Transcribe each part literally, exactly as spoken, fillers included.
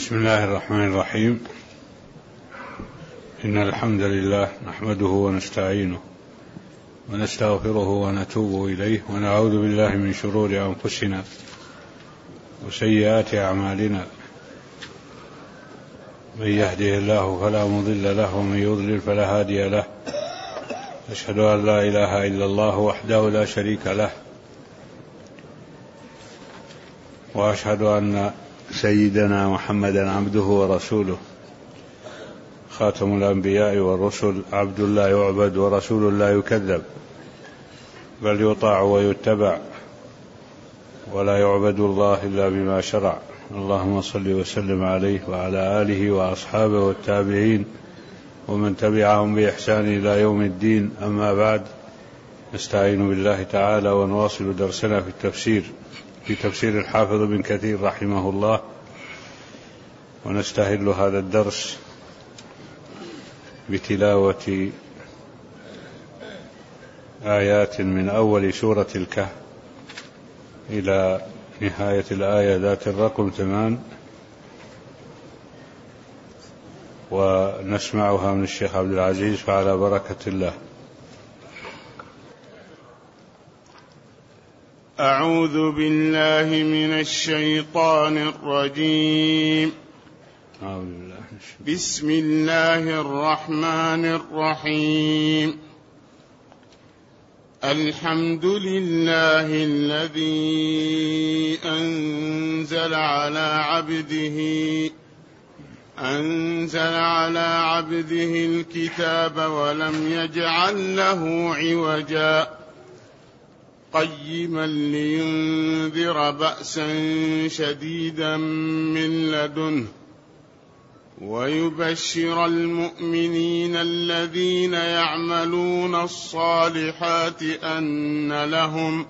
بسم الله الرحمن الرحيم. إن الحمد لله نحمده ونستعينه ونستغفره ونتوب إليه ونعوذ بالله من شرور أنفسنا وسيئات أعمالنا، من يهده الله فلا مضل له ومن يضلل فلا هادي له. أشهد أن لا إله إلا الله وحده لا شريك له، وأشهد أن سيدنا محمدا عبده ورسوله خاتم الأنبياء والرسل، عبد لا يعبد ورسول لا يكذب، بل يطاع ويتبع، ولا يعبد الله إلا بما شرع. اللهم صل وسلم عليه وعلى آله وأصحابه والتابعين ومن تبعهم بإحسان إلى يوم الدين. أما بعد، نستعين بالله تعالى ونواصل درسنا في التفسير في تفسير الحافظ بن كثير رحمه الله، ونستهل هذا الدرس بتلاوة آيات من أول سورة الكهف إلى نهاية الآية ذات الرقم ثمان، ونسمعها من الشيخ عبد العزيز فعلى بركة الله. أعوذ بالله من الشيطان الرجيم. بسم الله الرحمن الرحيم. الحمد لله الذي أنزل على عبده أنزل على عبده الكتاب ولم يجعل له عوجا، قيما لينذر بأسا شديدا من لدنه ويبشر المؤمنين الذين يعملون الصالحات أن لهم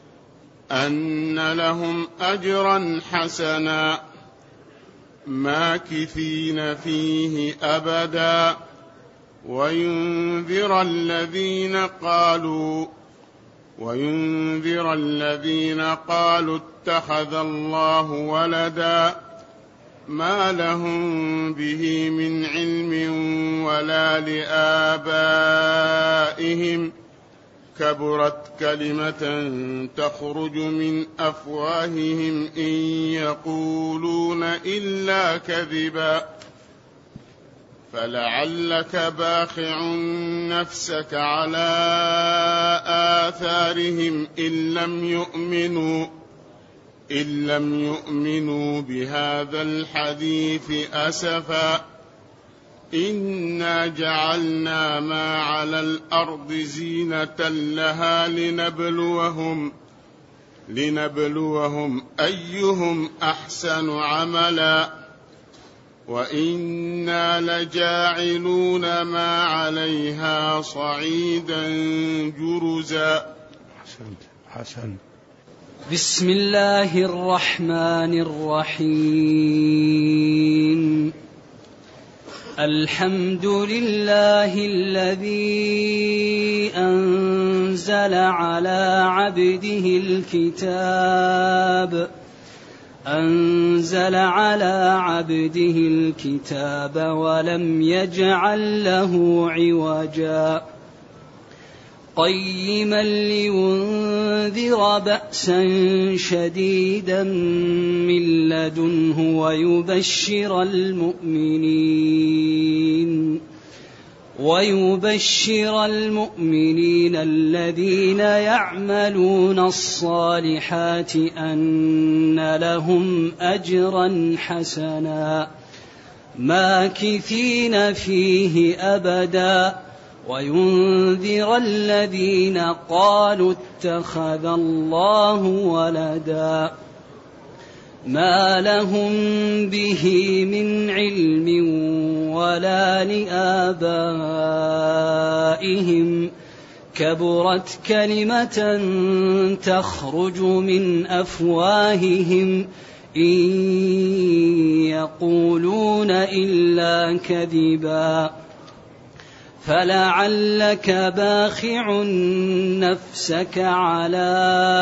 أن لهم أجرا حسنا ماكثين فيه أبدا، وينذر الذين قالوا وينذر الذين قالوا اتخذ الله ولدا، ما لهم به من علم ولا لآبائهم، كبرت كلمة تخرج من أفواههم إن يقولون إلا كذبا، فلعلك باخع نفسك على آثارهم إن لم يؤمنوا إن لم يؤمنوا بهذا الحديث أسفا. إنا جعلنا ما على الأرض زينة لها لنبلوهم لنبلوهم أيهم أحسن عملا، وإنا لجاعلون ما عليها صعيدا جرزا. حسن. بسم الله الرحمن الرحيم. الحمد لله الذي أنزل على عبده الكتاب أنزل على عبده الكتاب ولم يجعل له عوجا، قيما لينذر بأسا شديدا من لدنه ويبشر المؤمنين ويبشر المؤمنين الذين يعملون الصالحات أن لهم أجرا حسنا ماكثين فيه أبدا، وينذر الذين قالوا اتخذ الله ولدا، ما لهم به من علم ولا لآبائهم، كبرت كلمة تخرج من أفواههم إن يقولون إلا كذبا، فلعلك باخع نفسك على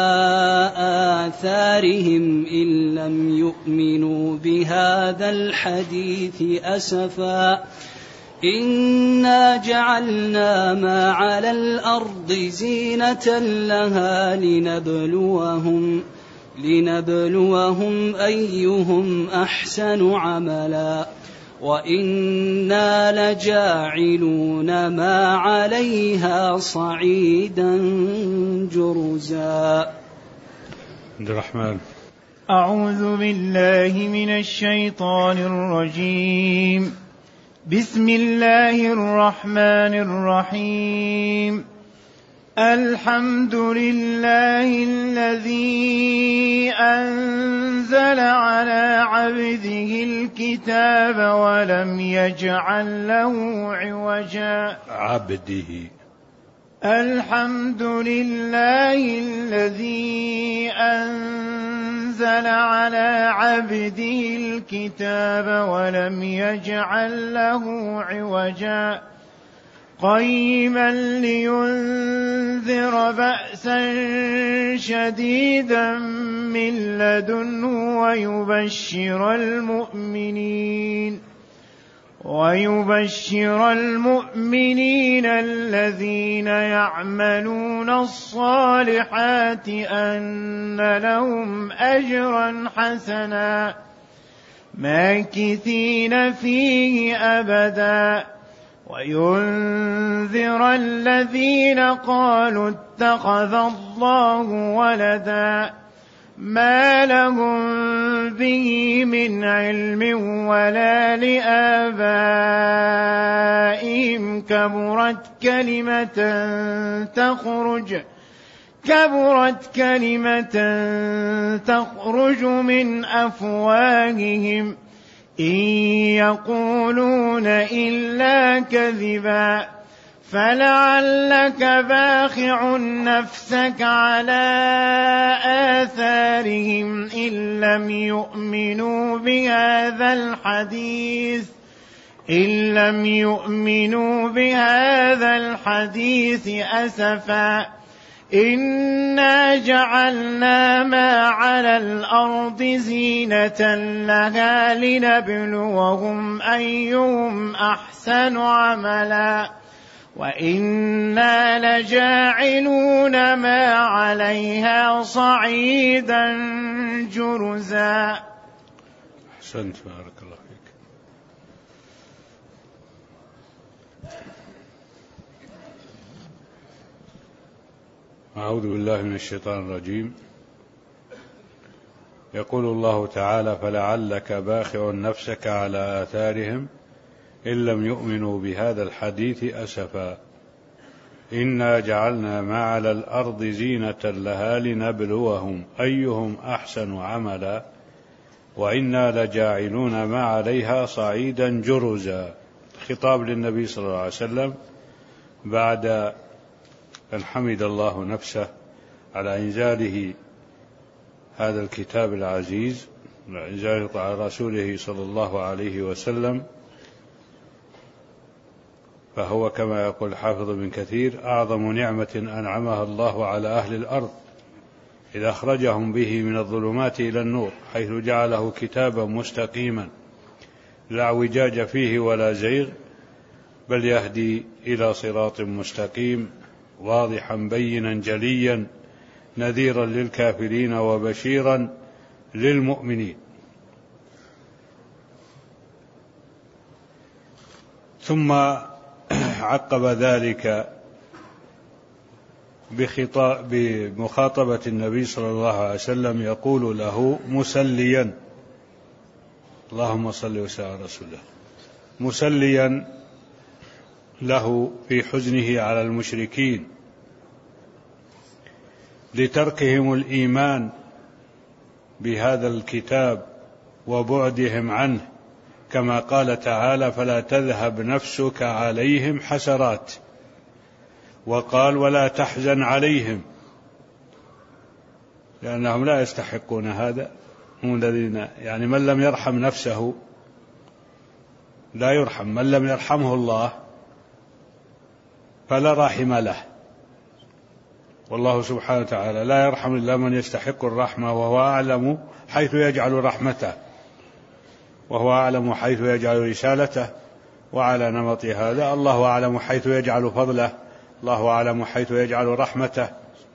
آثارهم إن لم يؤمنوا بهذا الحديث أسفا إنا جعلنا ما على الأرض زينة لها لنبلوهم لنبلوهم أيهم أحسن عملا وإنا لجاعلون ما عليها صعيدا جرزا. عبد الرحمن. أعوذ بالله من الشيطان الرجيم. بسم الله الرحمن الرحيم. الحمد لله الذي أنزل على عبده الكتاب ولم يجعل له عوجا. عبده. الحمد لله الذي أنزل على عبده الكتاب ولم يجعل له عوجا قيما لينذر بأسا شديدا من لدنه ويبشر المؤمنين ويبشر المؤمنين الذين يعملون الصالحات أن لهم أجرا حسنا ماكثين فيه أبدا وينذر الذين قالوا اتخذ الله ولدا ما لهم به من علم ولا لآبائهم كبرت كلمة تخرج كبرت كلمة تخرج من أفواههم إن يقولون إلا كذبا فلعلك باخع نفسك على آثارهم إن لم يؤمنوا بهذا الحديث إن لم يؤمنوا بهذا الحديث أسفا إنا جعلنا ما على الأرض زينة لها لنبلوهم أيهم أحسن عملا وإنا لجاعلون ما عليها صعيدا جرزا. أحسنت بارك الله فيك. أعوذ بالله من الشيطان الرجيم. يقول الله تعالى فلعلك باخع نفسك على آثارهم إن لم يؤمنوا بهذا الحديث أسفا إنا جعلنا ما على الأرض زينة لها لنبلوهم أيهم أحسن عملا وإنا لجاعلون ما عليها صعيدا جرزا. خطاب للنبي صلى الله عليه وسلم بعد أن حمد الله نفسه على إنزاله هذا الكتاب العزيز وإنزاله على رسوله صلى الله عليه وسلم، فهو كما يقول حافظ بن كثير أعظم نعمة أنعمها الله على أهل الأرض إذ أخرجهم به من الظلمات إلى النور، حيث جعله كتابا مستقيما لا اعوجاج فيه ولا زيغ، بل يهدي إلى صراط مستقيم واضحا بينا جليا نذيرا للكافرين وبشيرا للمؤمنين. ثم عقب ذلك بخطاب بمخاطبة النبي صلى الله عليه وسلم يقول له مسليا، اللهم صل وسلم على رسوله، مسليا له في حزنه على المشركين لتركهم الإيمان بهذا الكتاب وبعدهم عنه، كما قال تعالى فلا تذهب نفسك عليهم حسرات، وقال ولا تحزن عليهم، لأنهم لا يستحقون هذا، هم الذين يعني من لم يرحم نفسه لا يرحم، من لم يرحمه الله فلا راحم له. والله سبحانه وتعالى لا يرحم إلا من يستحق الرحمة، وهو أعلم حيث يجعل رحمته، وهو أعلم حيث يجعل رسالته. وعلى نمط هذا الله أعلم حيث يجعل فضله، الله أعلم حيث يجعل رحمته.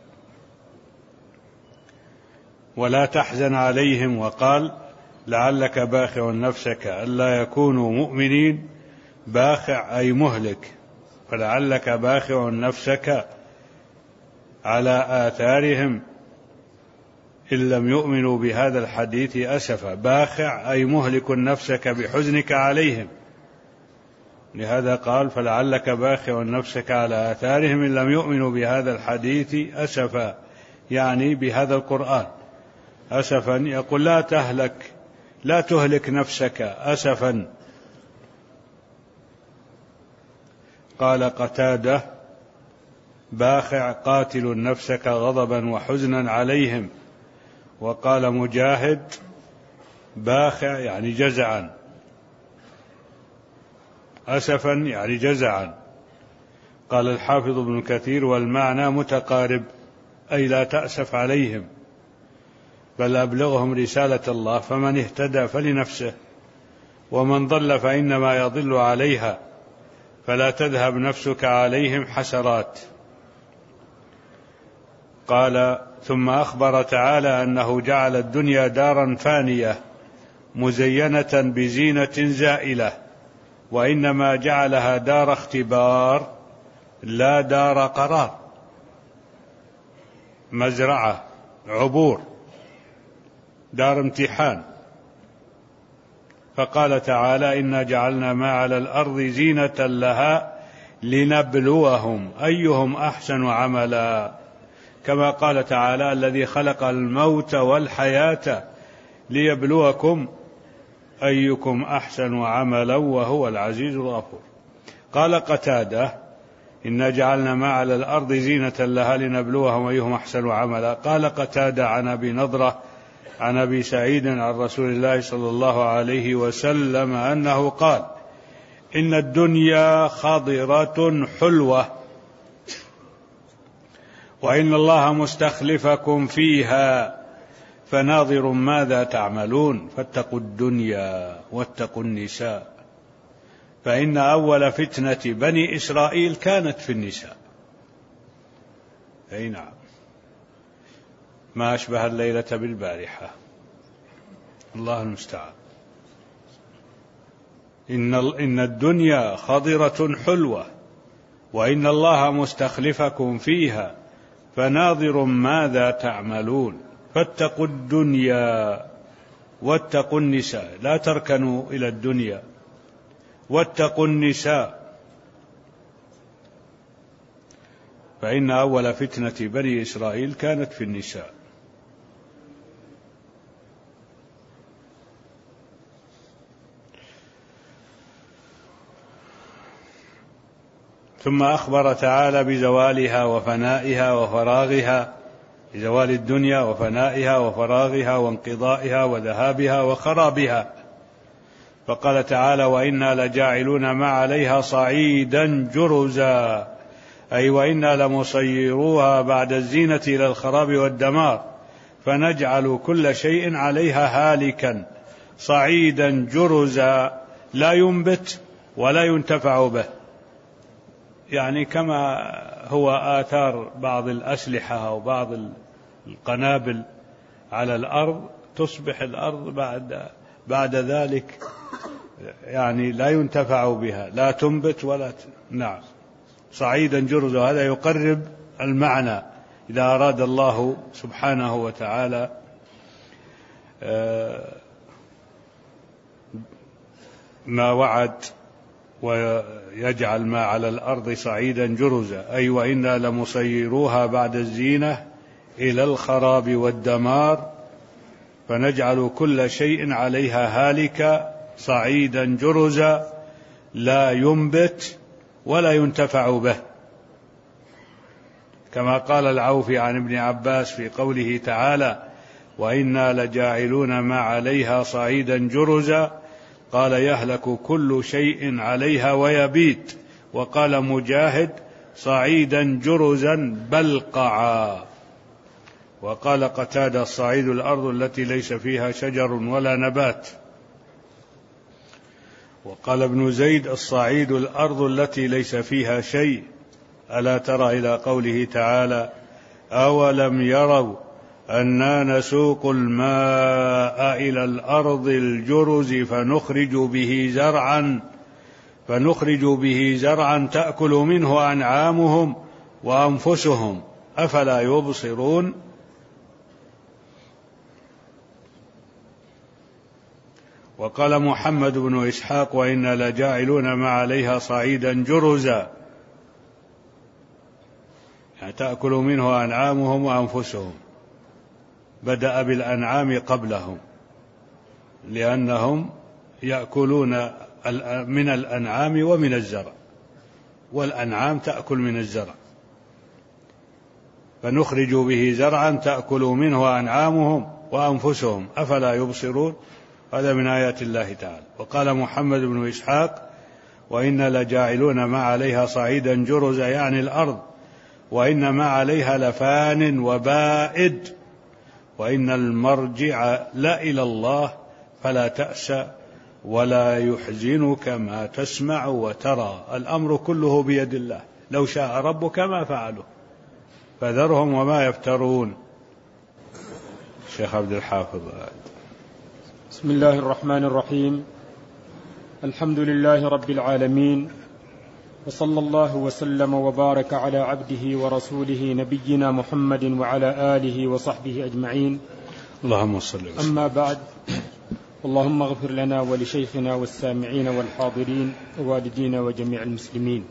ولا تحزن عليهم، وقال لعلك باخع نفسك ألا يكونوا مؤمنين. باخع أي مهلك، فلعلك باخع نفسك على آثارهم إن لم يؤمنوا بهذا الحديث أسفا. باخع أي مهلك نفسك بحزنك عليهم، لهذا قال فلعلك باخع نفسك على آثارهم إن لم يؤمنوا بهذا الحديث أسفا، يعني بهذا القرآن. أسفا يقول لا تهلك، لا تهلك نفسك أسفا. قال قتادة باخع قاتل نفسك غضبا وحزنا عليهم. وقال مجاهد باخع يعني جزعا، أسفا يعني جزعا. قال الحافظ ابن كثير والمعنى متقارب، أي لا تأسف عليهم بل أبلغهم رسالة الله، فمن اهتدى فلنفسه ومن ضل فإنما يضل عليها، فلا تذهب نفسك عليهم حسرات. قال ثم أخبر تعالى أنه جعل الدنيا دارا فانية مزينة بزينة زائلة، وإنما جعلها دار اختبار لا دار قرار، مزرعة عبور، دار امتحان. فقال تعالى إنا جعلنا ما على الأرض زينة لها لنبلوهم أيهم أحسن عملا، كما قال تعالى الذي خلق الموت والحياة ليبلوكم أيكم أحسن عملا وهو العزيز الغفور. قال قتادة إنا جعلنا ما على الأرض زينة لها لنبلوهم أيهم أحسن عملا. قال قتادة عن أبي نضرة عن أبي سعيد عن رسول الله صلى الله عليه وسلم أنه قال إن الدنيا خضرة حلوة وإن الله مستخلفكم فيها فناظر ماذا تعملون فاتقوا الدنيا واتقوا النساء، فإن أول فتنة بني إسرائيل كانت في النساء. أي نعم، ما أشبه الليلة بالبارحة، الله المستعان. إن إن الدنيا خضرة حلوة وإن الله مستخلفكم فيها فناظر ماذا تعملون فاتقوا الدنيا واتقوا النساء، لا تركنوا إلى الدنيا، واتقوا النساء، فإن أول فتنة بني إسرائيل كانت في النساء. ثم أخبر تعالى بزوالها وفنائها وفراغها، بزوال الدنيا وفنائها وفراغها وانقضائها وذهابها وخرابها. فقال تعالى وإنا لجاعلون ما عليها صعيدا جرزا، أي وإنا لمصيروها بعد الزينة إلى الخراب والدمار، فنجعل كل شيء عليها هالكا صعيدا جرزا لا ينبت ولا ينتفع به، يعني كما هو آثار بعض الأسلحة أو بعض القنابل على الأرض، تصبح الأرض بعد بعد ذلك يعني لا ينتفع بها، لا تنبت ولا ت... نعم، صعيدا جرزا. هذا يقرب المعنى إذا أراد الله سبحانه وتعالى ما وعد ويجعل ما على الأرض صعيدا جرزا، أي وإنا لمصيروها بعد الزينة إلى الخراب والدمار، فنجعل كل شيء عليها هالكا صعيدا جرزا لا ينبت ولا ينتفع به، كما قال العوفي عن ابن عباس في قوله تعالى وإنا لجاعلون ما عليها صعيدا جرزا، قال يهلك كل شيء عليها ويبيت. وقال مجاهد صعيدا جرزا بلقعا. وقال قتادة: الصعيد الأرض التي ليس فيها شجر ولا نبات. وقال ابن زيد: الصعيد الأرض التي ليس فيها شيء. ألا ترى إلى قوله تعالى: أولم يروا أنا نسوق الماء إلى الأرض الجرز فنخرج به زرعا فنخرج به زرعا تأكل منه أنعامهم وأنفسهم أفلا يبصرون. وقال محمد بن إسحاق: وإنا لجاعلون ما عليها صعيدا جرزا، يعني تأكل منه أنعامهم وأنفسهم. بدأ بالأنعام قبلهم لأنهم يأكلون من الأنعام ومن الزرع، والأنعام تأكل من الزرع. فنخرج به زرعا تأكل منه أنعامهم وأنفسهم أفلا يبصرون. هذا من آيات الله تعالى. وقال محمد بن إسحاق: وإنا لجاعلون ما عليها صعيدا جرزا، يعني الأرض، وإن ما عليها لفان وبائد، وإن المرجع لا إلى الله فلا تأس ولا يحزنك ما تسمع وترى، الأمر كله بيد الله، لو شاء ربك ما فعلوا فذرهم وما يفترون. الشيخ عبد الحافظ. بسم الله الرحمن الرحيم. الحمد لله رب العالمين، وصلى الله وسلم وبارك على عبده ورسوله نبينا محمد وعلى آله وصحبه أجمعين. اللهم صل وسلم. أما بعد، اللهم اغفر لنا ولشيخنا والسامعين والحاضرين ووالدينا وجميع المسلمين.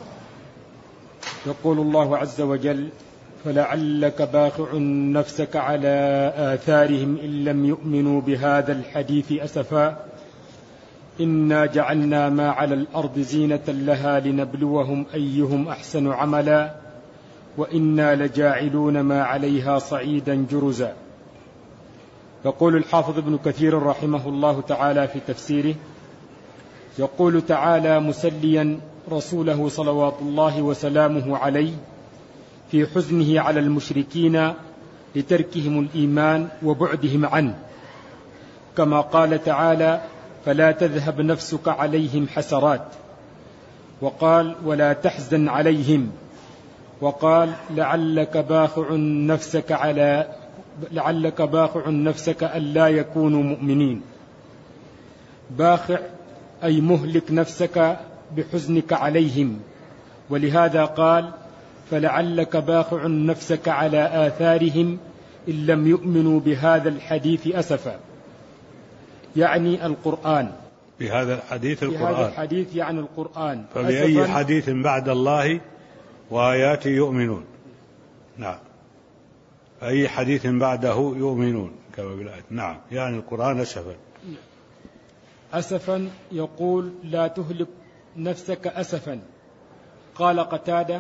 يقول الله عز وجل: فلعلك باخع نفسك على آثارهم إن لم يؤمنوا بهذا الحديث أسفا إنا جعلنا ما على الأرض زينة لها لنبلوهم أيهم أحسن عملا وإنا لجاعلون ما عليها صعيدا جرزا. يقول الحافظ ابن كثير رحمه الله تعالى في تفسيره: يقول تعالى مسليا رسوله صلوات الله وسلامه عليه في حزنه على المشركين لتركهم الإيمان وبعدهم عنه، كما قال تعالى: فلا تذهب نفسك عليهم حسرات، وقال: ولا تحزن عليهم، وقال: لعلك باخع نفسك على لعلك باخع نفسك ألا يكونوا مؤمنين. باخع أي مهلك نفسك بحزنك عليهم، ولهذا قال: فلعلك باخع نفسك على آثارهم إن لم يؤمنوا بهذا الحديث أسفا، يعني القرآن. بهذا الحديث القرآن. بهذا الحديث يعني القرآن. فبأي حديث بعد الله وآياته يؤمنون؟ نعم، أي حديث بعده يؤمنون كما بالآية. نعم، يعني القرآن أسفا. أسفا يقول: لا تهلك نفسك أسفا. قال قتادة: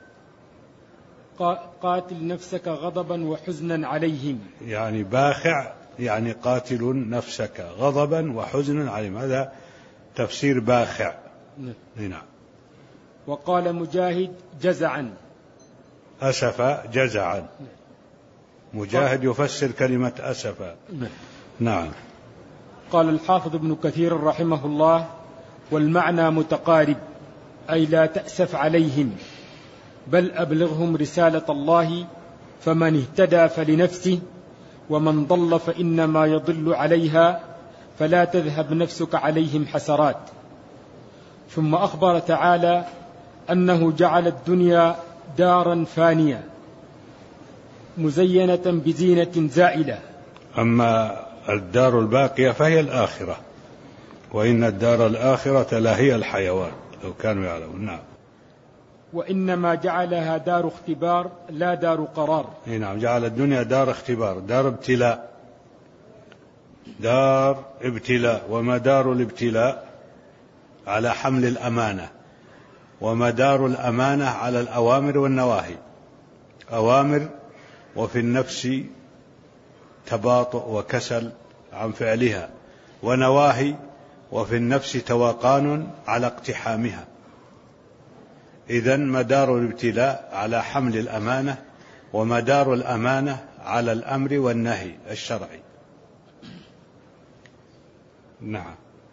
قاتل نفسك غضبا وحزنا عليهم، يعني باخع يعني قاتل نفسك غضبا وحزنا عليهم، هذا تفسير باخع. نعم. وقال مجاهد: جزعا. أسف جزعا. مجاهد يفسر كلمة أسف. نعم. قال الحافظ ابن كثير رحمه الله: والمعنى متقارب، أي لا تأسف عليهم، بل أبلغهم رسالة الله، فمن اهتدى فلنفسه ومن ضل فإنما يضل عليها، فلا تذهب نفسك عليهم حسرات. ثم أخبر تعالى أنه جعل الدنيا دارا فانية مزينة بزينة زائلة. أما الدار الباقية فهي الآخرة، وإن الدار الآخرة لهي الحيوان لو كانوا يعلمون. نعم. وإنما جعلها دار اختبار لا دار قرار. نعم، جعل الدنيا دار اختبار، دار ابتلاء، دار ابتلاء. ومدار الابتلاء على حمل الأمانة، ومدار الأمانة على الأوامر والنواهي. أوامر وفي النفس تباطؤ وكسل عن فعلها، ونواهي وفي النفس توقان على اقتحامها. إذن مدار الابتلاء على حمل الأمانة، ومدار الأمانة على الأمر والنهي الشرعي. نعم.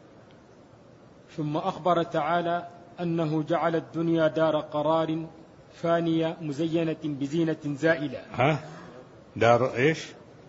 ثم أخبر تعالى أنه جعل الدنيا دار قرار فانية مزينة بزينة زائلة. ها؟ دار إيش؟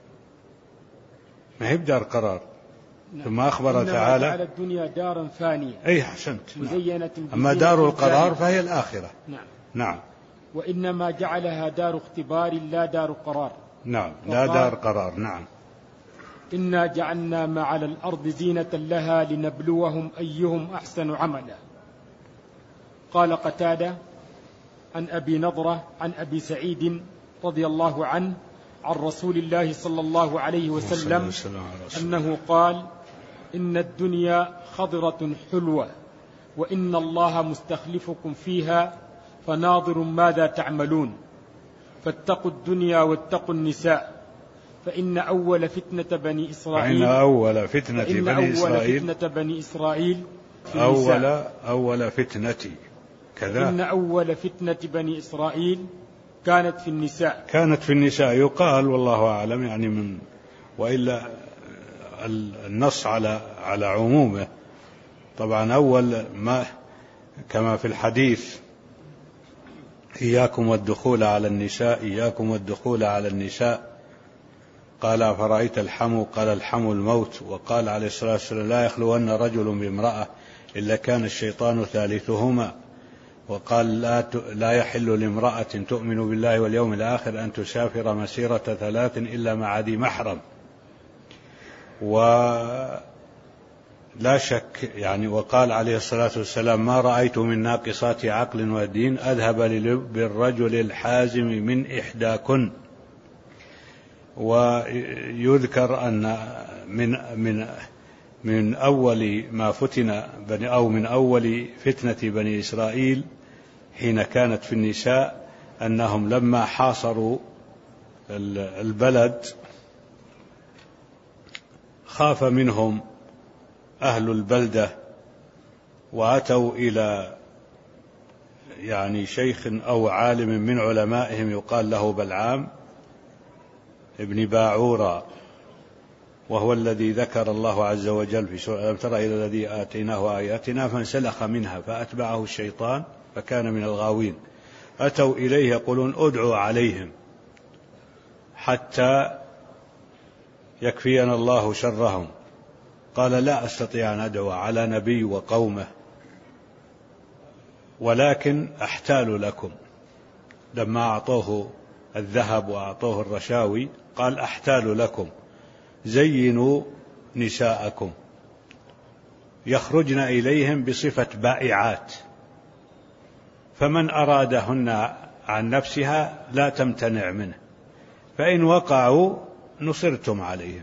ما هي بدار قرار. نعم. ثم أخبر تعالى جعل الدنيا دارا فانية. أي حسنت. مزينة. أما دار القرار فهي الآخرة. نعم. نعم. وإنما جعلها دار اختبار لا دار قرار. نعم، لا دار قرار. نعم. إنا جعلنا ما على الأرض زينة لها لنبلوهم أيهم أحسن عملا. قال قتادة عن أبي نضرة عن أبي سعيد رضي الله عنه عن رسول الله صلى الله عليه وسلم أنه قال: إن الدنيا خضرة حلوة، وإن الله مستخلفكم فيها فناظر ماذا تعملون، فاتقوا الدنيا واتقوا النساء، فإن أول فتنة بني إسرائيل فإن أول فتنة فإن بني أول إسرائيل فتنة بني إسرائيل في أول النساء. أول فتنة كذا. إن أول فتنة بني إسرائيل كانت في النساء. كانت في النساء يقال، والله أعلم، يعني من وإلا النص على على عمومه. طبعا أول ما كما في الحديث: إياكم والدخول على النساء، إياكم والدخول على النساء. قال: أفرأيت الحمو؟ قال: الحمو الموت. وقال عليه الصلاة والسلام: لا يخلون رجل بامرأة إلا كان الشيطان ثالثهما. وقال: لا, لا يحل لامرأة تؤمن بالله واليوم الآخر أن تسافر مسيرة ثلاث إلا مع ذي محرم. ولا شك يعني. وقال عليه الصلاة والسلام: ما رأيت من ناقصات عقل ودين أذهب للب الرجل الحازم من إحداكن. ويذكر أن من من من أول ما فتن بني أو من أول فتنة بني إسرائيل حين كانت في النساء أنهم لما حاصروا البلد خاف منهم أهل البلدة، وأتوا إلى يعني شيخ أو عالم من علمائهم يقال له بلعام ابن باعورة، وهو الذي ذكر الله عز وجل في سورة: ألم تر إلى الذي آتيناه آياتنا فانسلخ منها فأتبعه الشيطان فكان من الغاوين. أتوا إليه يقولون: ادعوا عليهم حتى يكفينا الله شرهم. قال: لا أستطيع أن أدعو على نبي وقومه، ولكن أحتال لكم. لما أعطوه الذهب وأعطوه الرشاوي قال: أحتال لكم، زينوا نساءكم يخرجن إليهم بصفة بائعات، فمن أرادهن عن نفسها لا تمتنع منه، فإن وقعوا نصرتم عليهم،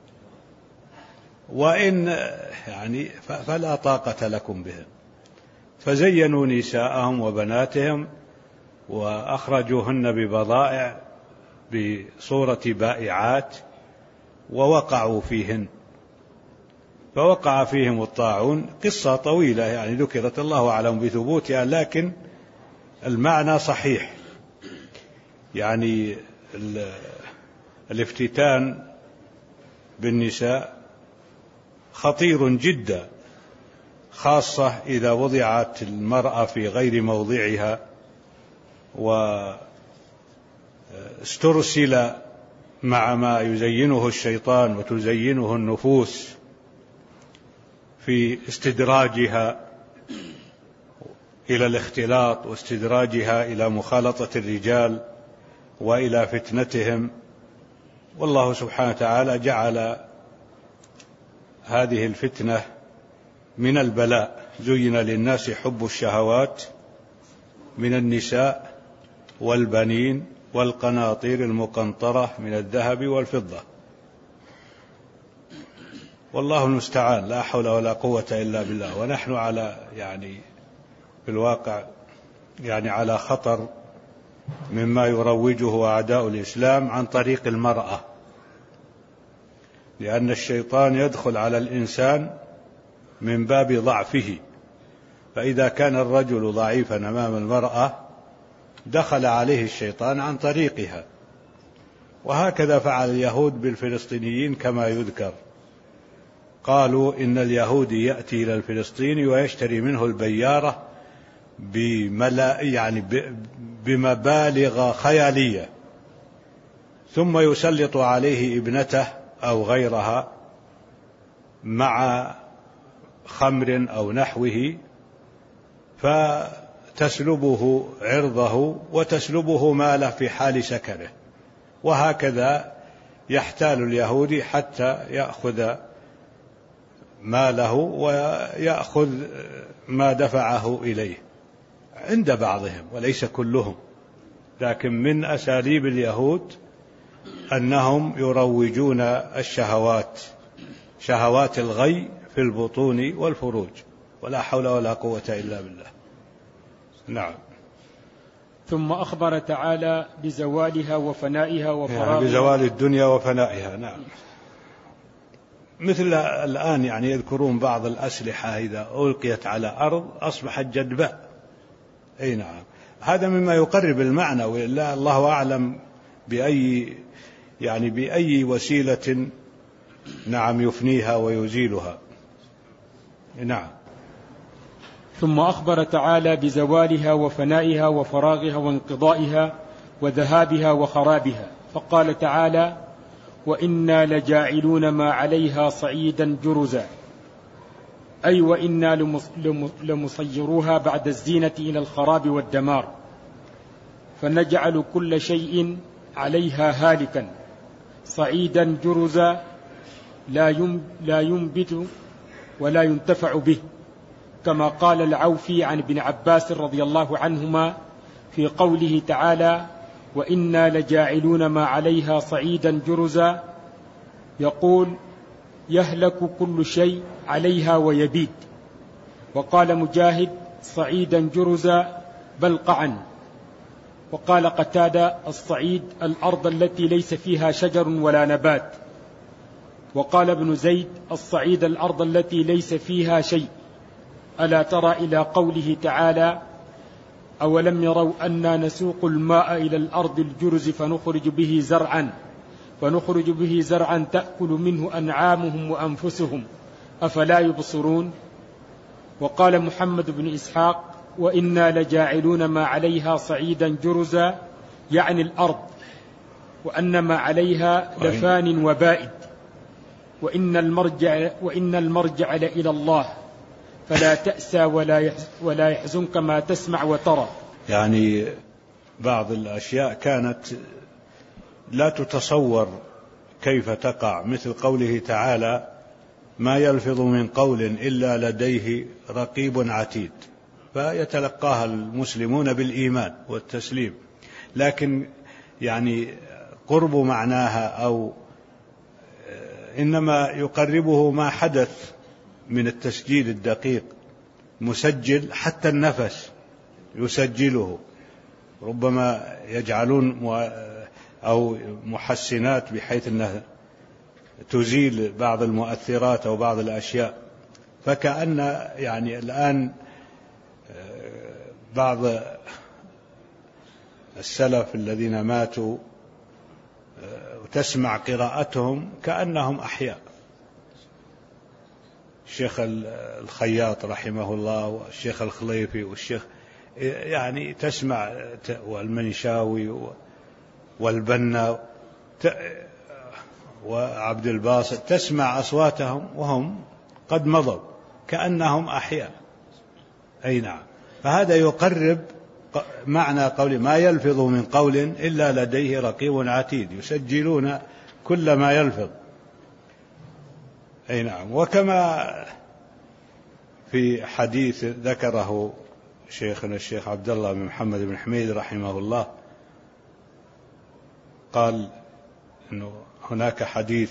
وإن يعني فلا طاقة لكم بهم. فزينوا نساءهم وبناتهم وأخرجوهن ببضائع بصورة بائعات ووقعوا فيهن، فوقع فيهم الطاعون. قصة طويلة يعني ذكرت، الله أعلم بثبوتها، لكن المعنى صحيح. يعني الافتتان بالنساء خطير جدا، خاصة إذا وضعت المرأة في غير موضعها واسترسل مع ما يزينه الشيطان وتزينه النفوس في استدراجها إلى الاختلاط واستدراجها إلى مخالطة الرجال وإلى فتنتهم. والله سبحانه وتعالى جعل هذه الفتنة من البلاء. زين للناس حب الشهوات من النساء والبنين والقناطير المقنطرة من الذهب والفضة، والله المستعان، لا حول ولا قوة إلا بالله. ونحن على يعني في الواقع يعني على خطر مما يروجه أعداء الإسلام عن طريق المرأة، لأن الشيطان يدخل على الإنسان من باب ضعفه فإذا كان الرجل ضعيفا أمام المرأة دخل عليه الشيطان عن طريقها. وهكذا فعل اليهود بالفلسطينيين كما يذكر، قالوا إن اليهودي يأتي إلى الفلسطيني ويشتري منه البيارة بملا يعني بمبالغ خيالية، ثم يسلط عليه ابنته أو غيرها مع خمر أو نحوه، فتسلبه عرضه وتسلبه ماله في حال سكره. وهكذا يحتال اليهودي حتى يأخذ ماله ويأخذ ما دفعه إليه عند بعضهم وليس كلهم. لكن من أساليب اليهود أنهم يروجون الشهوات، شهوات الغي في البطون والفروج، ولا حول ولا قوة إلا بالله. نعم. ثم أخبر تعالى بزوالها وفنائها وفراغها، يعني بزوال الدنيا وفنائها. نعم. مثل الآن يعني يذكرون بعض الأسلحة إذا ألقيت على أرض أصبحت جدباء. أي نعم، هذا مما يقرب المعنى، وإلا الله أعلم بأي يعني بأي وسيلة نعم يفنيها ويزيلها. نعم. ثم أخبر تعالى بزوالها وفنائها وفراغها وانقضائها وذهابها وخرابها، فقال تعالى: وإنا لجاعلون ما عليها صعيدا جرزا، أي وإنا لمصيروها بعد الزينة إلى الخراب والدمار، فنجعل كل شيء عليها هالكا صعيدا جرزا لا ينبت ولا ينتفع به، كما قال العوفي عن ابن عباس رضي الله عنهما في قوله تعالى: وإنا لجاعلون ما عليها صعيدا جرزا، يقول: يهلك كل شيء عليها ويبيد. وقال مجاهد: صعيدا جرزا بلقعا. وقال قتادة: الصعيد الأرض التي ليس فيها شجر ولا نبات. وقال ابن زيد: الصعيد الأرض التي ليس فيها شيء. ألا ترى إلى قوله تعالى: أولم يروا أنا نسوق الماء إلى الأرض الجرز فنخرج به زرعا فنخرج به زرعا تأكل منه أنعامهم وأنفسهم أفلا يبصرون. وقال محمد بن إسحاق: وإنا لجاعلون ما عليها صعيدا جرزا، يعني الأرض، وأن ما عليها لفان وبائد، وإن المرجع, وإن المرجع إلى الله، فلا تأسى ولا يحزنك ما تسمع وترى. يعني بعض الأشياء كانت لا تتصور كيف تقع، مثل قوله تعالى: ما يلفظ من قول إلا لديه رقيب عتيد، فيتلقاها المسلمون بالإيمان والتسليم، لكن يعني قرب معناها أو إنما يقربه ما حدث من التسجيل الدقيق، مسجل حتى النفس يسجله، ربما يجعلون أو محسنات بحيث أنها تزيل بعض المؤثرات أو بعض الأشياء. فكأن يعني الآن بعض السلف الذين ماتوا وتسمع قراءتهم كأنهم أحياء، الشيخ الخياط رحمه الله والشيخ الخليفي والشيخ يعني تسمع، والمنشاوي والبنا وعبد الباسط، تسمع أصواتهم وهم قد مضوا كأنهم أحياء. أي نعم. فهذا يقرب معنى قول ما يلفظ من قول إلا لديه رقيب عتيد، يسجلون كل ما يلفظ. أي نعم. وكما في حديث ذكره شيخنا الشيخ عبد الله بن محمد بن حميد رحمه الله، قال إنه هناك حديث: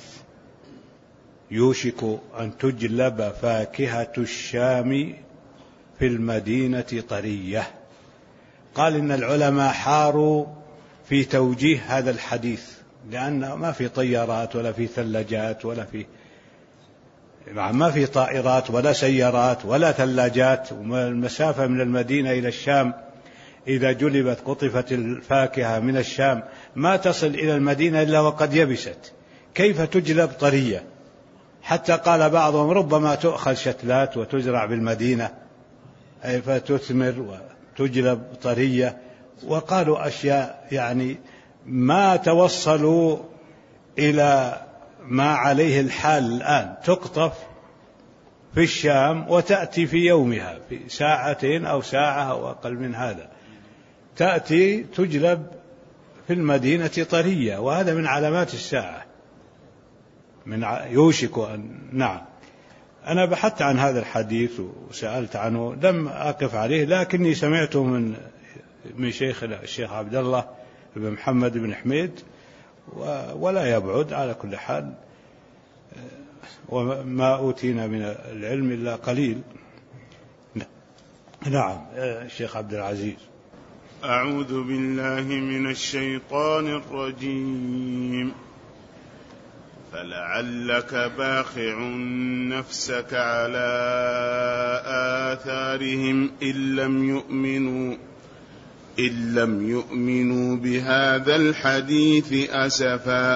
يوشك أن تجلب فاكهة الشام في المدينة طرية. قال إن العلماء حاروا في توجيه هذا الحديث، لأن ما في طيارات ولا في ثلاجات ولا في ما في طائرات ولا سيارات ولا ثلاجات، والمسافة من المدينة إلى الشام إذا جلبت قطفت الفاكهة من الشام ما تصل إلى المدينة إلا وقد يبست، كيف تجلب طرية؟ حتى قال بعضهم ربما تؤخذ شتلات وتزرع بالمدينة فتثمر وتجلب طرية، وقالوا أشياء يعني ما توصلوا إلى ما عليه الحال الآن. تقطف في الشام وتأتي في يومها في ساعتين أو ساعة أو أقل من هذا، تأتي تجلب في المدينة طرية، وهذا من علامات الساعة، من يوشك أن نعم. أنا بحثت عن هذا الحديث وسألت عنه، لم أقف عليه، لكني سمعته من من شيخ الشيخ عبد الله بن محمد بن حميد، ولا يبعد على كل حال، وما أوتينا من العلم إلا قليل. نعم الشيخ عبد العزيز. أعوذ بالله من الشيطان الرجيم. فلعلك باخع نفسك على آثارهم إن لم يؤمنوا إن لم يؤمنوا بهذا الحديث أسفا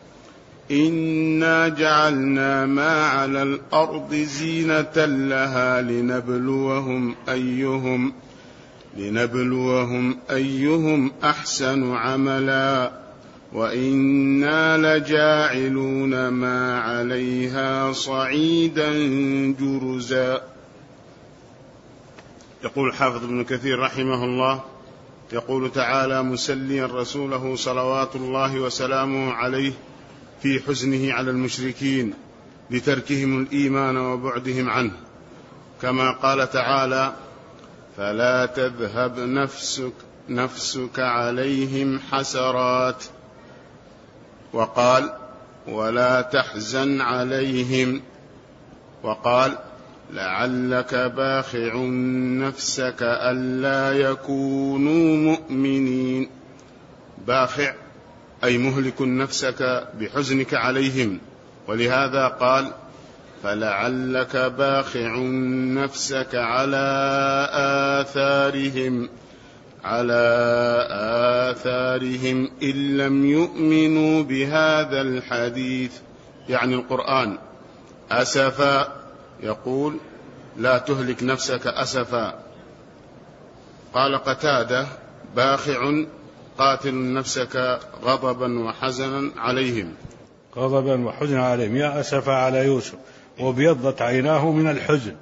إنا جعلنا ما على الأرض زينة لها لنبلوهم أيهم لنبلوهم أيهم أحسن عملا وإنا لجاعلون ما عليها صعيدا جرزا. يقول الحافظ ابن كثير رحمه الله، يقول تعالى مسليا رسوله صلوات الله وسلامه عليه في حزنه على المشركين لتركهم الإيمان وبعدهم عنه، كما قال تعالى فلا تذهب نفسك, نفسك عليهم حسرات، وقال ولا تحزن عليهم، وقال لعلك باخع نفسك ألا يكونوا مؤمنين. باخع أي مهلك نفسك بحزنك عليهم، ولهذا قال فلعلك باخع نفسك على آثارهم على آثارهم إن لم يؤمنوا بهذا الحديث، يعني القرآن. أسفا يقول لا تهلك نفسك أسفا. قال قتادة باخع قاتل نفسك غضبا وحزنا عليهم. غضبا وحزنا عليهم، يا أسفا على يوسف وابيضت عيناه من الحزن.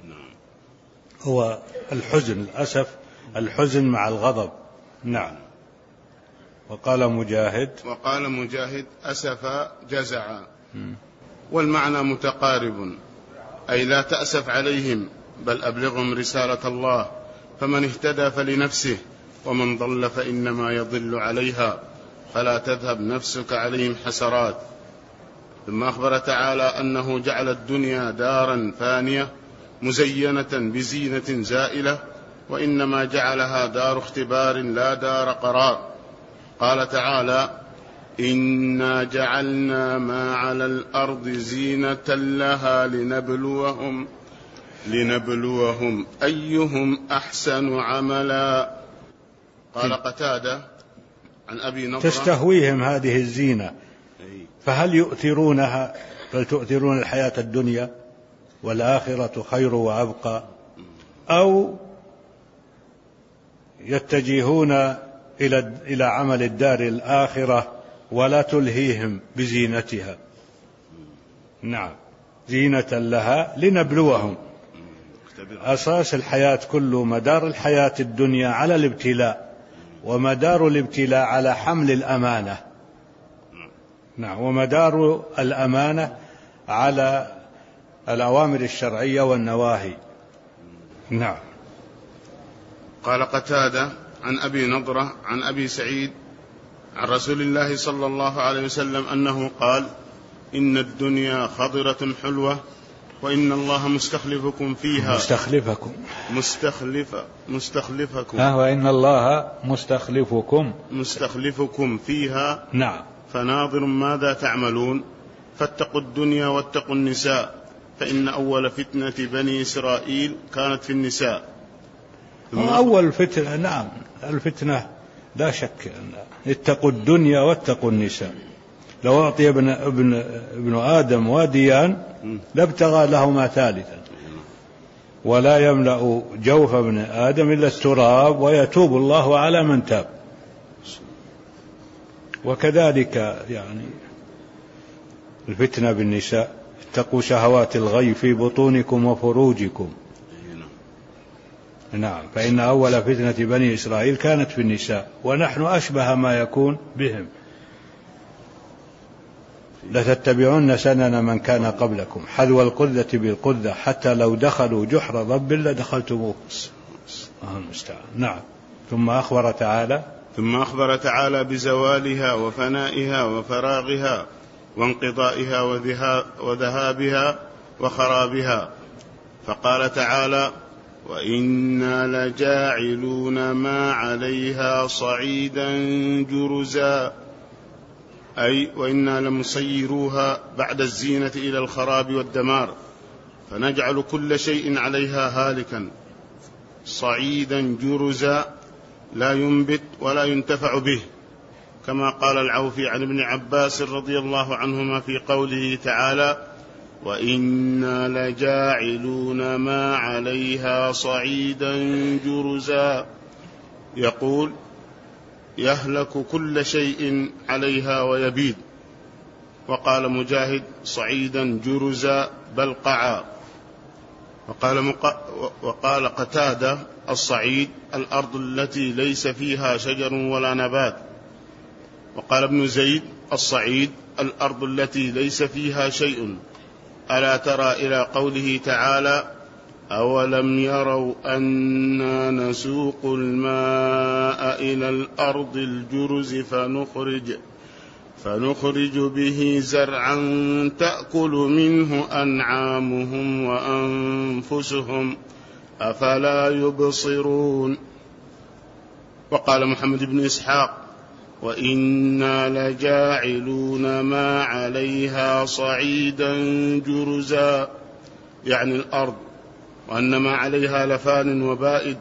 هو الحزن الأسف، الحزن مع الغضب. نعم. وقال مجاهد وقال مجاهد أسفا جزعا، والمعنى متقارب، أي لا تأسف عليهم بل أبلغهم رسالة الله، فمن اهتدى فلنفسه ومن ضل فإنما يضل عليها فلا تذهب نفسك عليهم حسرات. ثم أخبر تعالى أنه جعل الدنيا دارا فانية مزينة بزينة زائلة، وإنما جعلها دار اختبار لا دار قرار. قال تعالى إنا جعلنا ما على الأرض زينة لها لنبلوهم لنبلوهم أيهم أحسن عملا. قال قتادة عن أبي نضرة تستهويهم هذه الزينة، فهل يؤثرونها؟ بل تؤثرون الحياة الدنيا والآخرة خير وأبقى، أو يتجهون إلى إلى عمل الدار الآخرة ولا تلهيهم بزينتها. نعم، زينة لها لنبلوهم. أساس الحياة كله، مدار الحياة الدنيا على الابتلاء، ومدار الابتلاء على حمل الأمانة. نعم، ومدار الأمانة على الأوامر الشرعية والنواهي. نعم. قال قتادة عن أبي نضرة عن أبي سعيد عن رسول الله صلى الله عليه وسلم أنه قال إن الدنيا خضرة حلوة وإن الله مستخلفكم فيها. مستخلفكم مستخلف مستخلفكم آه وإن الله مستخلفكم مستخلفكم فيها. نعم. فناظر ماذا تعملون، فاتقوا الدنيا واتقوا النساء، فإن أول فتنة بني إسرائيل كانت في النساء. أول فتنة، نعم الفتنة لا شك، اتقوا الدنيا واتقوا النساء. لو أعطي ابن, ابن, ابن آدم واديان لابتغى لهما ثالثا، ولا يملأ جوف ابن آدم إلا التراب ويتوب الله على من تاب. وكذلك يعني الفتنة بالنساء، اتقوا شهوات الغي في بطونكم وفروجكم. نعم، فإن أول فتنة بني إسرائيل كانت في النساء، ونحن أشبه ما يكون بهم. لتتبعون سنن من كان قبلكم حذو القذة بالقذة حتى لو دخلوا جحر ضب لدخلتموه. نعم. ثم أخبر تعالى ثم أخبر تعالى بزوالها وفنائها وفراغها وانقضائها وذهابها وخرابها، فقال تعالى: وإنا لجاعلون ما عليها صعيدا جرزا، أي وإنا لمسيروها بعد الزينة إلى الخراب والدمار، فنجعل كل شيء عليها هالكا صعيدا جرزا لا ينبت ولا ينتفع به، كما قال العوفي عن ابن عباس رضي الله عنهما في قوله تعالى: وإنا لجاعلون ما عليها صعيدا جرزا، يقول: يهلك كل شيء عليها ويبيد. وقال مجاهد: صعيدا جرزا بل قعا. وقال, مق... وقال قتادة: الصعيد الأرض التي ليس فيها شجر ولا نبات. وقال ابن زيد: الصعيد الأرض التي ليس فيها شيء. ألا ترى إلى قوله تعالى: أولم يروا أنا نسوق الماء إلى الأرض الجرز فنخرج, فنخرج به زرعا تأكل منه أنعامهم وأنفسهم أفلا يبصرون. وقال محمد بن إسحاق: وإنا لجاعلون ما عليها صعيدا جرزا، يعني الأرض، وأن ما عليها لفان وبائد،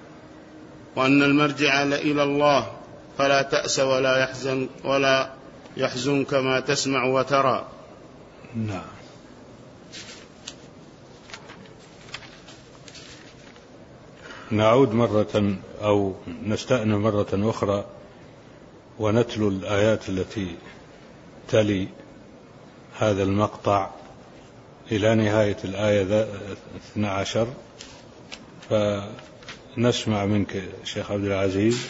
وأن المرجع إلى الله، فلا تأس ولا يحزن ولا يحزن كما تسمع وترى. نعم. نعود مرة أو نستأنف مرة أخرى ونتلو الآيات التي تلي هذا المقطع إلى نهاية الآية اثنى عشر، فنسمع منك شيخ عبد العزيز.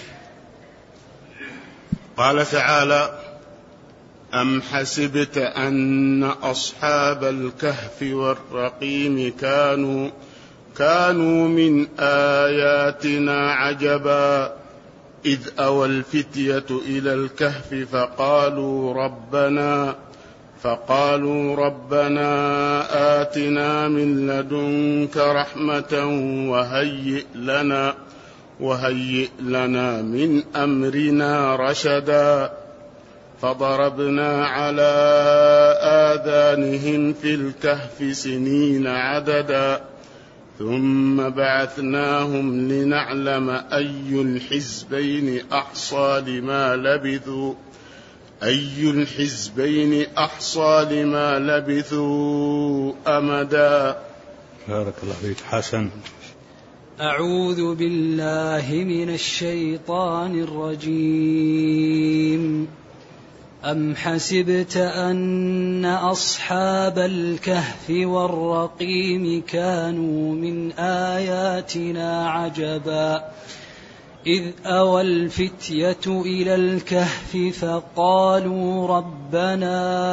قال تعالى: أم حسبت أن أصحاب الكهف والرقيم كانوا كانوا من آياتنا عجبا إذ أوى الفتية إلى الكهف فقالوا ربنا فقالوا ربنا آتنا من لدنك رحمة وهيئ لنا وهيئ لنا من أمرنا رشدا فضربنا على آذانهم في الكهف سنين عددا ثم بعثناهم لنعلم أي الحزبين أحصى لما لبثوا أي الحزبين أحصى لما لبثوا أمدا. بارك الله فيك. حسن. أعوذ بالله من الشيطان الرجيم. أم حسبت أن أصحاب الكهف والرقيم كانوا من آياتنا عجبا إذ أوى الفتية إلى الكهف فقالوا ربنا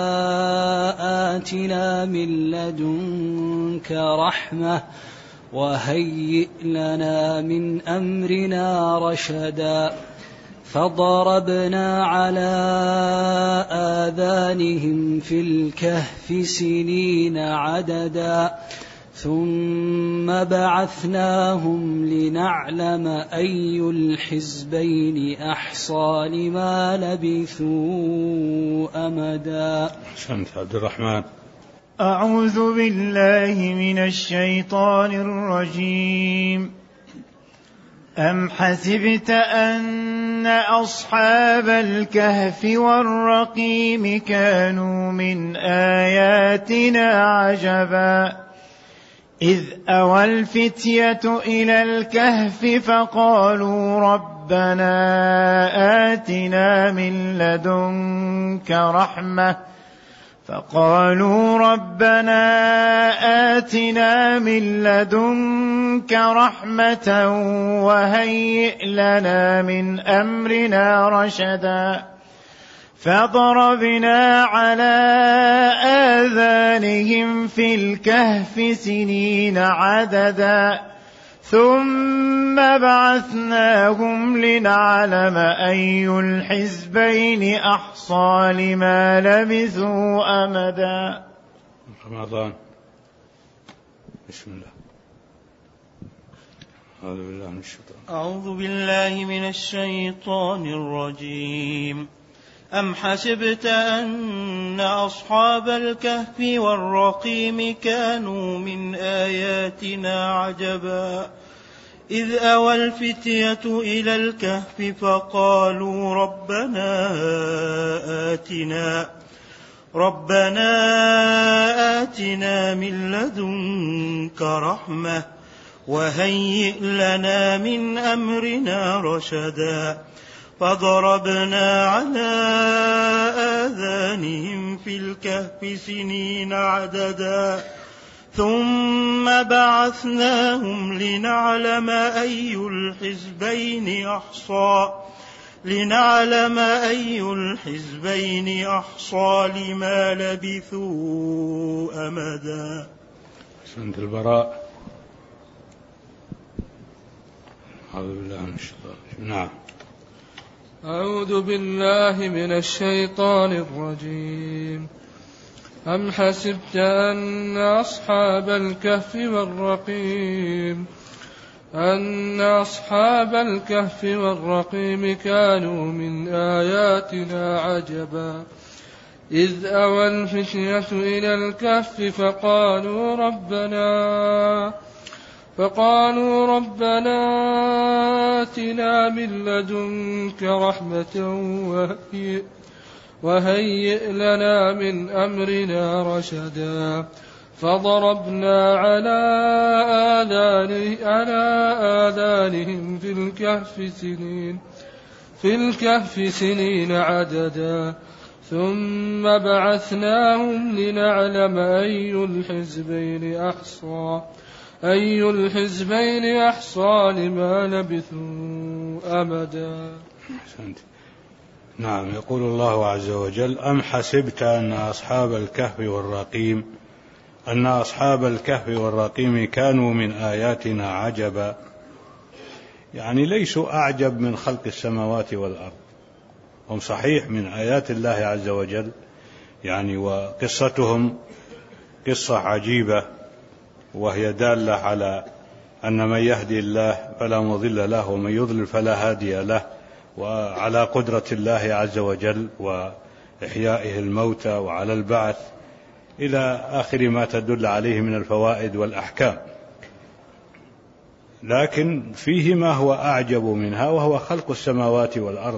آتنا من لدنك رحمة وهيئ لنا من أمرنا رشدا فضربنا على آذانهم في الكهف سنين عددا ثم بعثناهم لنعلم أي الحزبين أحصى لما لبثوا أمدا. أحسنت عبد الرحمن. أعوذ بالله من الشيطان الرجيم. أم حسبت أن أصحاب الكهف والرقيم كانوا من آياتنا عجبا إذ أوى الفتية إلى الكهف فقالوا ربنا آتنا من لدنك رحمة فقالوا ربنا آتنا من لدنك رحمة وهيئ لنا من أمرنا رشدا فضربنا على آذانهم في الكهف سنين عددا ثم بعثناهم لنعلم أي الحزبين أحصى لما لبثوا أمدا. رمضان. بسم الله. أعوذ بالله من الشيطان. أعوذ بالله من الشيطان الرجيم. أم حسبت أن أصحاب الكهف والرقيم كانوا من آياتنا عجبا إذ أوى الفتية إلى الكهف فقالوا ربنا آتنا ربنا آتنا من لدنك رحمة وهيئ لنا من أمرنا رشدا فضربنا على آذانهم في الكهف سنين عددا ثم بعثناهم لنعلم أي الحزبين أحصى لنعلم أي الحزبين أحصى لما لبثوا أمدا. سنة البراء. أعوذ بالله من الشيطان. نعم. أعوذ بالله من الشيطان الرجيم. أم حسبت أن أصحاب الكهف والرقيم أن أصحاب الكهف والرقيم كانوا من آياتنا عجبا إذ أوى الفتية إلى الكهف فقالوا ربنا فقالوا ربنا آتنا من لدنك رحمة وهيئ, وهيئ لنا من أمرنا رشدا فضربنا على آذانه على آذانهم في الكهف سنين في الكهف سنين عددا ثم بعثناهم لنعلم أي الحزبين أحصى أي الحزبين أحصى لما لبثوا أمدا. نعم. يقول الله عز وجل أم حسبت أن أصحاب الكهف والرقيم أن أصحاب الكهف والرقيم كانوا من آياتنا عجبا، يعني ليسوا أعجب من خلق السماوات والأرض، هم صحيح من آيات الله عز وجل يعني، وقصتهم قصة عجيبة وهي دالة على أن من يهدي الله فلا مضل له ومن يضلل فلا هادي له، وعلى قدرة الله عز وجل وإحيائه الموتى وعلى البعث إلى آخر ما تدل عليه من الفوائد والأحكام. لكن فيه ما هو أعجب منها وهو خلق السماوات والأرض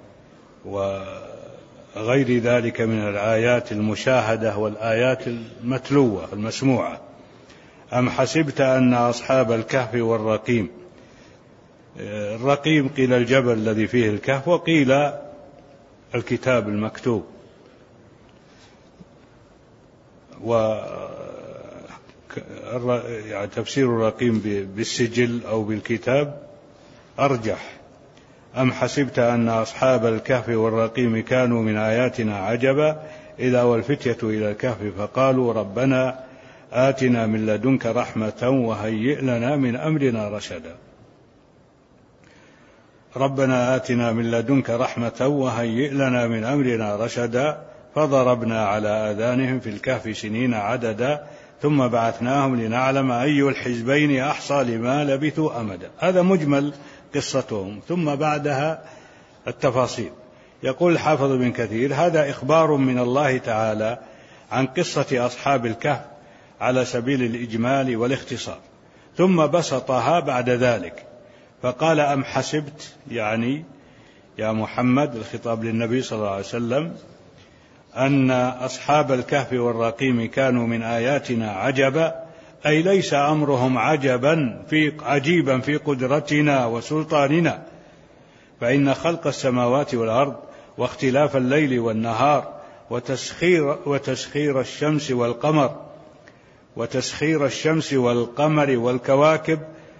وغير ذلك من الآيات المشاهدة والآيات المتلوة المسموعة. أم حسبت أن أصحاب الكهف والرقيم، الرقيم قيل الجبل الذي فيه الكهف وقيل الكتاب المكتوب، و يعني تفسير الرقيم بالسجل أو بالكتاب أرجح. أم حسبت أن أصحاب الكهف والرقيم كانوا من آياتنا عجبا إذا أوى الفتية إلى الكهف فقالوا ربنا آتنا من لدنك رحمة وهيئ لنا من أمرنا رشدا. ربنا آتنا من لدنك رحمة وهيئ لنا من أمرنا رشدا فضربنا على آذانهم في الكهف سنين عددا ثم بعثناهم لنعلم أي الحزبين أحصى لما لبثوا أمدا. هذا مجمل قصتهم، ثم بعدها التفاصيل. يقول الحافظ بن كثير هذا إخبار من الله تعالى عن قصة أصحاب الكهف على سبيل الإجمال والاختصار، ثم بسطها بعد ذلك فقال: أم حسبت، يعني يا محمد، الخطاب للنبي صلى الله عليه وسلم، أن أصحاب الكهف والرقيم كانوا من آياتنا عجبا، أي ليس أمرهم عجبا في عجيبا في قدرتنا وسلطاننا، فإن خلق السماوات والأرض واختلاف الليل والنهار وتسخير, وتسخير الشمس والقمر وتسخير الشمس والقمر والكواكب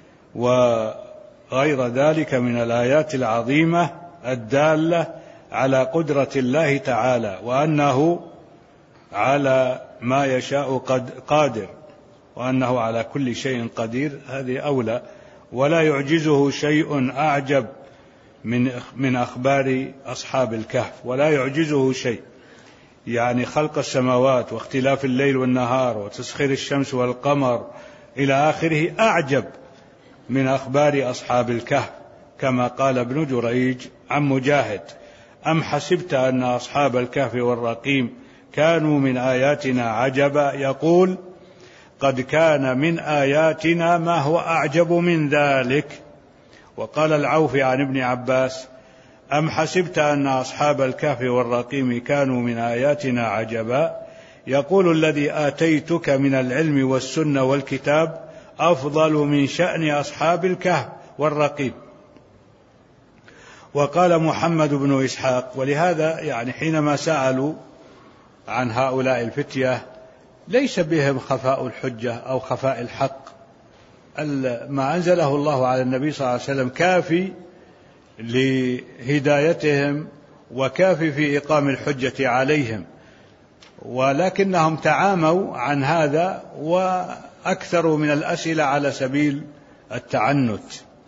وغير ذلك من الآيات العظيمة الدالة على قدرة الله تعالى، وأنه على ما يشاء قد قادر، وأنه على كل شيء قدير، هذه أولى. ولا يعجزه شيء أعجب من من أخبار أصحاب الكهف، ولا يعجزه شيء، يعني خلق السماوات واختلاف الليل والنهار وتسخير الشمس والقمر إلى آخره أعجب من أخبار أصحاب الكهف، كما قال ابن جريج عن مجاهد: أم حسبت أن أصحاب الكهف والرقيم كانوا من آياتنا عجبا، يقول: قد كان من آياتنا ما هو أعجب من ذلك. وقال العوفي عن ابن عباس: أم حسبت أن أصحاب الكهف والرقيم كانوا من آياتنا عجبا، يقول: الذي آتيتك من العلم والسنة والكتاب أفضل من شأن أصحاب الكهف والرقيم. وقال محمد بن إسحاق، ولهذا يعني حينما سألوا عن هؤلاء الفتية ليس بهم خفاء الحجة أو خفاء الحق، ما أنزله الله على النبي صلى الله عليه وسلم كافي لهدايتهم وكافي في إقام الحجة عليهم، ولكنهم تعاموا عن هذا وأكثروا من الأسئلة على سبيل التعنت.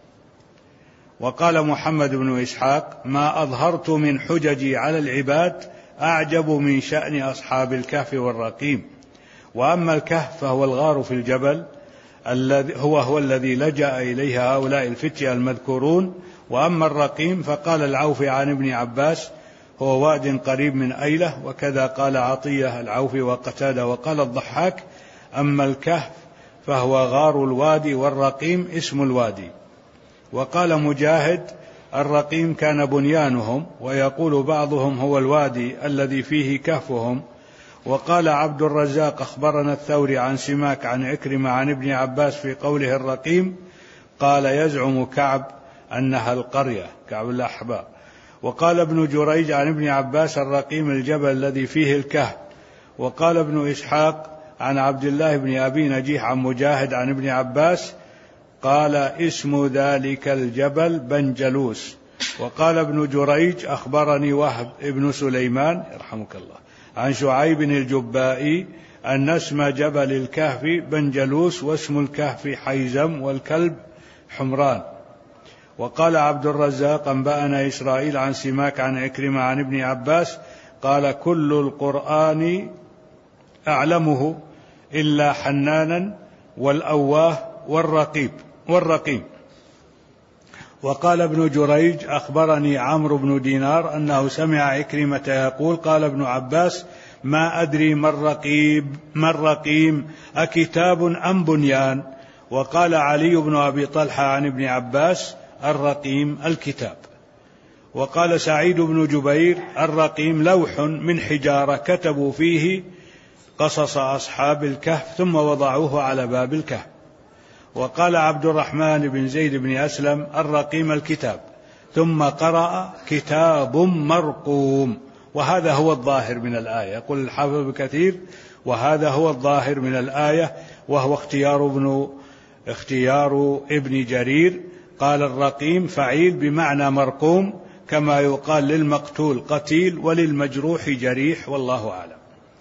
وقال محمد بن إسحاق: ما أظهرت من حججي على العباد أعجب من شأن أصحاب الكهف والرقيم. وأما الكهف فهو الغار في الجبل الذي هو هو الذي لجأ إليه هؤلاء الفتية المذكورون. وأما الرقيم فقال العوفي عن ابن عباس: هو واد قريب من أيلة، وكذا قال عطية العوفي وقتادة. وقال الضحاك: أما الكهف فهو غار الوادي، والرقيم اسم الوادي. وقال مجاهد: الرقيم كان بنيانهم، ويقول بعضهم هو الوادي الذي فيه كهفهم. وقال عبد الرزاق: أخبرنا الثوري عن سماك عن عكرمة عن ابن عباس في قوله الرقيم، قال: يزعم كعب أنها القرية، كعب الأحبار. وقال ابن جريج عن ابن عباس: الرقيم الجبل الذي فيه الكهف. وقال ابن إسحاق عن عبد الله بن أبي نجيح عن مجاهد عن ابن عباس قال: اسم ذلك الجبل بنجلوس. وقال ابن جريج: أخبرني وهب ابن سليمان يرحمك الله عن شعيب الجبائي أن اسم جبل الكهف بنجلوس، واسم الكهف حيزم، والكلب حمران. وقال عبد الرزاق: أنبأنا إسرائيل عن سماك عن عكرمة عن ابن عباس قال: كل القرآن أعلمه إلا حنانا والأواه والرقيب والرقيم. وقال ابن جريج: أخبرني عمرو بن دينار أنه سمع عكرمة يقول: قال ابن عباس: ما أدري ما الرقيب ما الرقيم أكتاب أم بنيان. وقال علي بن أبي طلحة عن ابن عباس: الرقيم الكتاب. وقال سعيد بن جبير: الرقيم لوح من حجارة كتبوا فيه قصص أصحاب الكهف ثم وضعوه على باب الكهف. وقال عبد الرحمن بن زيد بن أسلم: الرقيم الكتاب، ثم قرأ: كتاب مرقوم. وهذا هو الظاهر من الآية. يقول الحافظ ابن كثير: وهذا هو الظاهر من الآية، وهو اختيار ابن اختيار ابن جرير. قال: الرقيم فعيل بمعنى مرقوم، كما يقال للمقتول قتيل وللمجروح جريح، والله أعلم.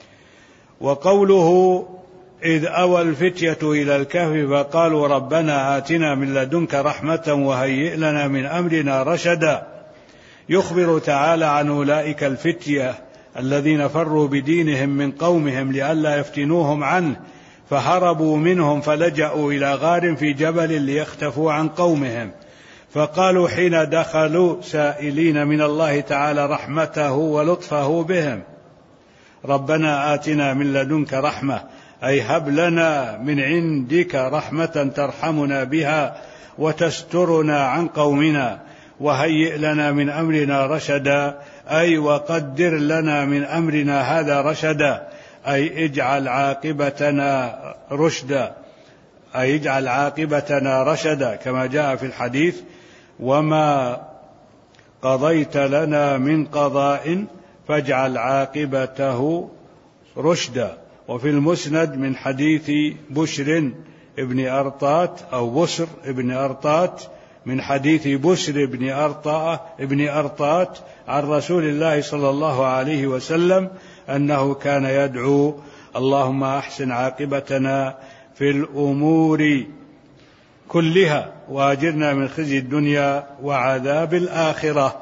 وقوله: إذ أوى الفتية إلى الكهف فقالوا ربنا آتنا من لدنك رحمة وهيئ لنا من أمرنا رشدا، يخبر تعالى عن أولئك الفتية الذين فروا بدينهم من قومهم لئلا يفتنوهم عنه، فهربوا منهم فلجأوا إلى غار في جبل ليختفوا عن قومهم. فقالوا حين دخلوا سائلين من الله تعالى رحمته ولطفه بهم: ربنا آتنا من لدنك رحمة، أي هب لنا من عندك رحمة ترحمنا بها وتسترنا عن قومنا، وهيئ لنا من أمرنا رشدا، أي وقدر لنا من أمرنا هذا رشدا، أي اجعل عاقبتنا رشدا، أي اجعل عاقبتنا رشدا، كما جاء في الحديث: وما قضيت لنا من قضاء فاجعل عاقبته رشدا. وفي المسند من حديث بشر ابن أرطات أو بسر ابن أرطات، من حديث بسر ابن أرطاة ابن أرطات عن رسول الله صلى الله عليه وسلم أنه كان يدعو: اللهم أحسن عاقبتنا في الأمور كلها وأجرنا من خزي الدنيا وعذاب الآخرة.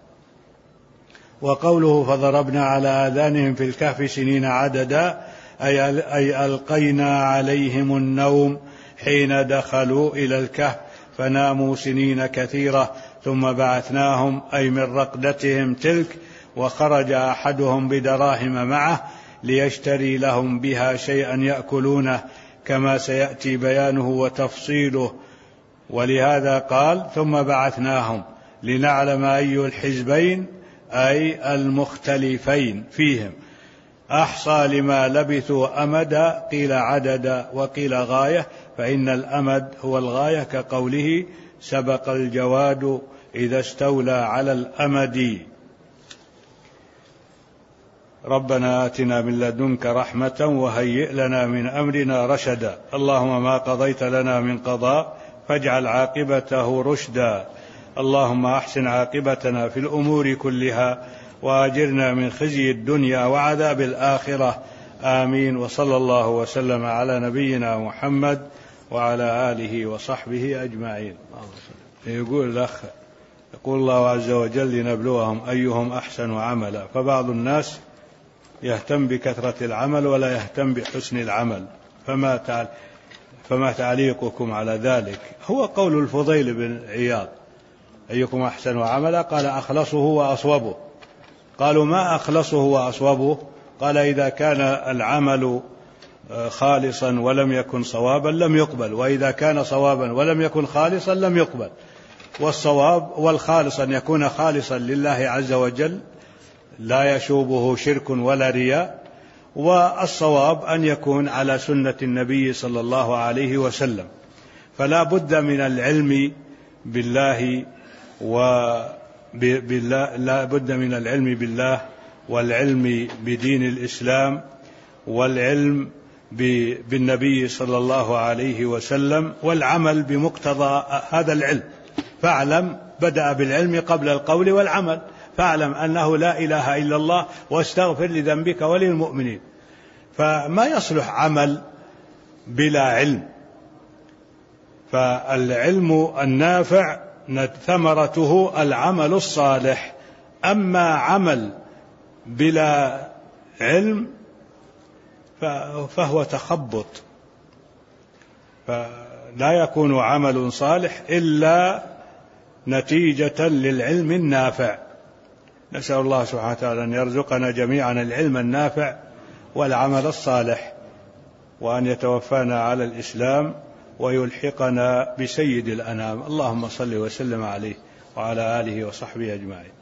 وقوله: فضربنا على آذانهم في الكهف سنين عددا، أي ألقينا عليهم النوم حين دخلوا إلى الكهف فناموا سنين كثيرة، ثم بعثناهم، أي من رقدتهم تلك، وخرج أحدهم بدراهم معه ليشتري لهم بها شيئا يأكلونه، كما سيأتي بيانه وتفصيله. ولهذا قال: ثم بعثناهم لنعلم أي الحزبين، أي المختلفين فيهم، أحصى لما لبثوا أمدا، قيل عددا وقيل غاية، فإن الأمد هو الغاية، كقوله: سبق الجواد إذا استولى على الأمد. ربنا آتنا من لدنك رحمة وهيئ لنا من أمرنا رشدا. اللهم ما قضيت لنا من قضاء فاجعل عاقبته رشدا. اللهم أحسن عاقبتنا في الأمور كلها وأجرنا من خزي الدنيا وعذاب الآخرة. آمين. وصلى الله وسلم على نبينا محمد وعلى آله وصحبه أجمعين. يقول الأخ: يقول الله عز وجل: لنبلوهم أيهم أحسن عملا. فبعض الناس يهتم بكثرة العمل ولا يهتم بحسن العمل، فما تعال فما تعليقكم على ذلك؟ هو قول الفضيل بن عياض: أيكم أحسن عملا؟ قال: أخلصه وأصوبه. قالوا: ما أخلصه وأصوبه؟ قال: إذا كان العمل خالصا ولم يكن صوابا لم يقبل، وإذا كان صوابا ولم يكن خالصا لم يقبل. والصواب والخالص أن يكون خالصا لله عز وجل لا يشوبه شرك ولا رياء، والصواب أن يكون على سنة النبي صلى الله عليه وسلم. فلا بد من العلم بالله وبالله لا بد من العلم بالله والعلم بدين الإسلام والعلم بالنبي صلى الله عليه وسلم والعمل بمقتضى هذا العلم. فاعلم، بدأ بالعلم قبل القول والعمل، فاعلم أنه لا إله إلا الله واستغفر لذنبك وللمؤمنين. فما يصلح عمل بلا علم. فالعلم النافع ثمرته العمل الصالح، أما عمل بلا علم فهو تخبط، فلا يكون عمل صالح إلا نتيجة للعلم النافع. نسأل الله سبحانه وتعالى أن يرزقنا جميعا العلم النافع والعمل الصالح، وأن يتوفانا على الإسلام ويلحقنا بسيد الأنام. اللهم صل وسلم عليه وعلى آله وصحبه أجمعين.